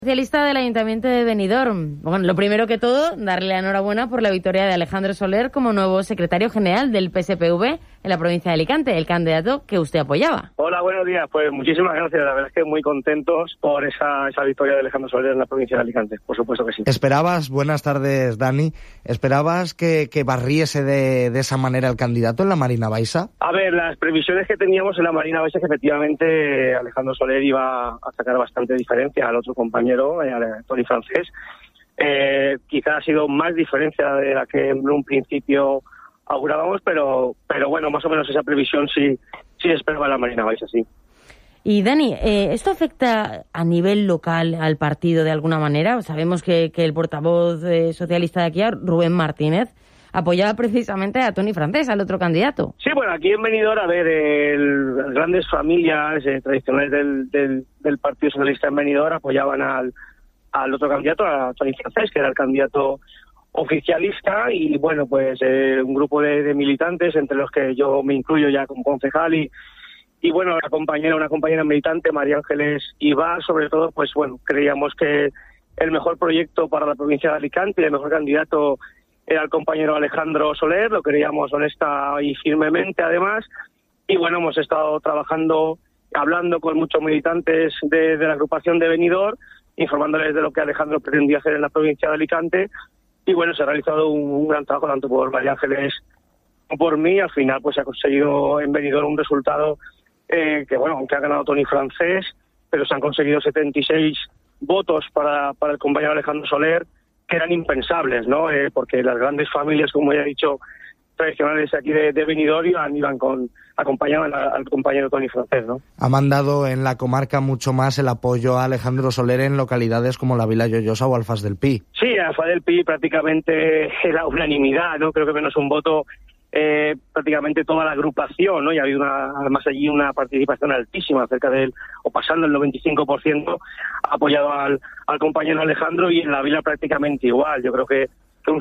Socialista del Ayuntamiento de Benidorm. Bueno, lo primero que todo, darle la enhorabuena por la victoria de Alejandro Soler como nuevo secretario general del PSPV en la provincia de Alicante, el candidato que usted apoyaba. Hola, buenos días. Pues muchísimas gracias. La verdad es que muy contentos por esa victoria de Alejandro Soler en la provincia de Alicante. Por supuesto que sí. ¿Esperabas, buenas tardes, Dani, esperabas que barriese de esa manera el candidato en la Marina Baixa? A ver, las previsiones que teníamos en la Marina Baixa es que efectivamente Alejandro Soler iba a sacar bastante diferencia al otro compañero, Toni Francés. Quizá ha sido más diferencia de la que en un principio augurábamos, pero bueno, más o menos esa previsión sí esperaba la Marina Baixa, sí. Y Dani, ¿esto afecta a nivel local al partido de alguna manera? Sabemos que el portavoz socialista de aquí, Rubén Martínez, apoyaba precisamente a Toni Francés, al otro candidato. Sí, bueno, aquí en Benidorm, a ver, las grandes familias tradicionales del Partido Socialista en Benidorm apoyaban al otro candidato, a Toni Francés, que era el candidato oficialista, y bueno, pues un grupo de militantes, entre los que yo me incluyo ya como concejal, y bueno, una compañera militante, María Ángeles Ibar, sobre todo, pues bueno, creíamos que el mejor proyecto para la provincia de Alicante, el mejor candidato era el compañero Alejandro Soler, lo creíamos honesta y firmemente además, y bueno, hemos estado trabajando, hablando con muchos militantes de la agrupación de Benidorm, informándoles de lo que Alejandro pretendía hacer en la provincia de Alicante, y bueno, se ha realizado un gran trabajo tanto por María Ángeles como por mí. Al final pues se ha conseguido en Benidorm un resultado que bueno, aunque ha ganado Toni Francés, pero se han conseguido 76 votos para el compañero Alejandro Soler, que eran impensables, ¿no? Porque las grandes familias, como ya he dicho, tradicionales aquí de Benidorm acompañaban al compañero Toni Francés, ¿no? Ha mandado en la comarca mucho más el apoyo a Alejandro Soler en localidades como la Vila Lloyosa o Alfaz del Pi. Sí, Alfaz del Pi prácticamente era unanimidad, ¿no? Creo que menos un voto prácticamente toda la agrupación, ¿no? Y ha habido además allí una participación altísima, cerca o pasando el 95%, apoyado al compañero Alejandro, y en la Vila prácticamente igual. Yo creo que un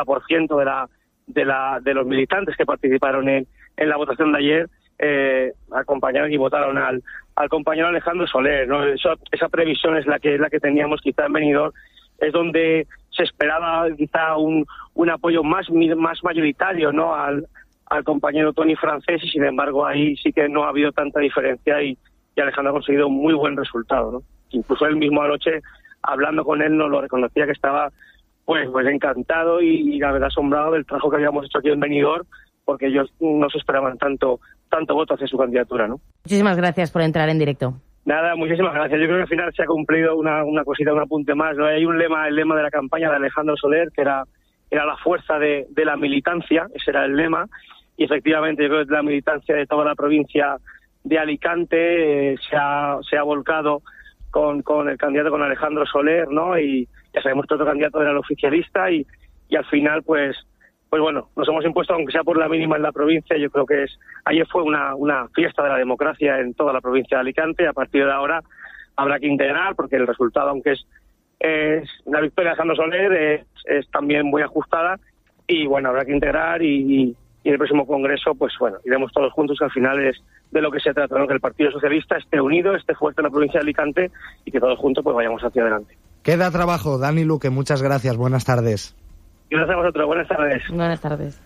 70% de los militantes que participaron en la votación de ayer acompañaron y votaron al compañero Alejandro Soler, ¿no? Esa previsión es la que teníamos quizá en Benidorm, es donde se esperaba quizá un apoyo más mayoritario, ¿no? al compañero Toni Francés, y sin embargo ahí sí que no ha habido tanta diferencia, y Alejandro ha conseguido un muy buen resultado, ¿no? Incluso él mismo anoche, hablando con él, nos lo reconocía, que estaba pues encantado y la verdad asombrado del trabajo que habíamos hecho aquí en Benidorm, porque ellos no se esperaban tanto voto hacia su candidatura, ¿no? Muchísimas gracias por entrar en directo. Nada, muchísimas gracias. Yo creo que al final se ha cumplido una cosita, un apunte más, ¿no? Hay un lema, el lema de la campaña de Alejandro Soler, que era la fuerza de la militancia, ese era el lema, y efectivamente yo creo que la militancia de toda la provincia de Alicante se ha volcado con el candidato, con Alejandro Soler, ¿no? Y ya sabemos que otro candidato era el oficialista, y al final pues bueno, nos hemos impuesto, aunque sea por la mínima en la provincia. Yo creo que ayer fue una fiesta de la democracia en toda la provincia de Alicante. A partir de ahora habrá que integrar, porque el resultado, aunque es la victoria de Alejandro Soler, es también muy ajustada, y bueno, habrá que integrar, y en el próximo congreso, pues bueno, iremos todos juntos, que al final es de lo que se trata, ¿no? Que el Partido Socialista esté unido, esté fuerte en la provincia de Alicante, y que todos juntos pues vayamos hacia adelante. Queda trabajo. Dani Luque, muchas gracias, buenas tardes. Gracias a vosotros, buenas tardes. Buenas tardes.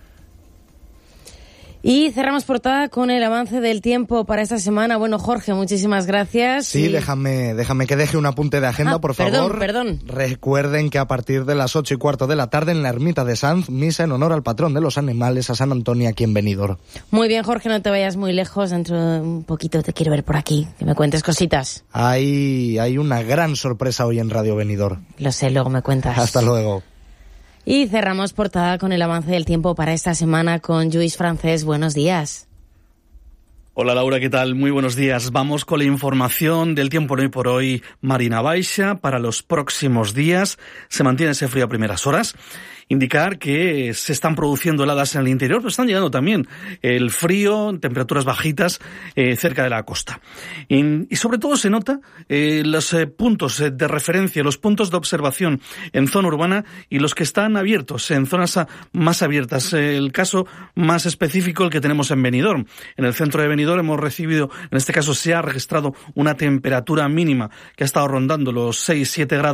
Y cerramos portada con el avance del tiempo para esta semana. Bueno, Jorge, muchísimas gracias. Sí, déjame que deje un apunte de agenda, por favor. Perdón. Recuerden que a partir de las 8:15 de la tarde en la Ermita de Sanz, misa en honor al patrón de los animales, a San Antonio, aquí en Benidorm. Muy bien, Jorge, no te vayas muy lejos. Dentro de un poquito te quiero ver por aquí, que me cuentes cositas. Hay una gran sorpresa hoy en Radio Benidorm. Lo sé, luego me cuentas. Hasta luego. Y cerramos portada con el avance del tiempo para esta semana con Lluís Francés. Buenos días. Hola Laura, ¿qué tal? Muy buenos días. Vamos con la información del tiempo hoy por hoy. Marina Baixa, para los próximos días se mantiene ese frío a primeras horas indicar que se están produciendo heladas en el interior, pero están llegando también el frío, temperaturas bajitas cerca de la costa. Y sobre todo se nota los puntos de referencia, los puntos de observación en zona urbana y los que están abiertos, en zonas más abiertas. El caso más específico, el que tenemos en Benidorm. En el centro de Benidorm hemos recibido, en este caso se ha registrado una temperatura mínima que ha estado rondando los 6-7 grados.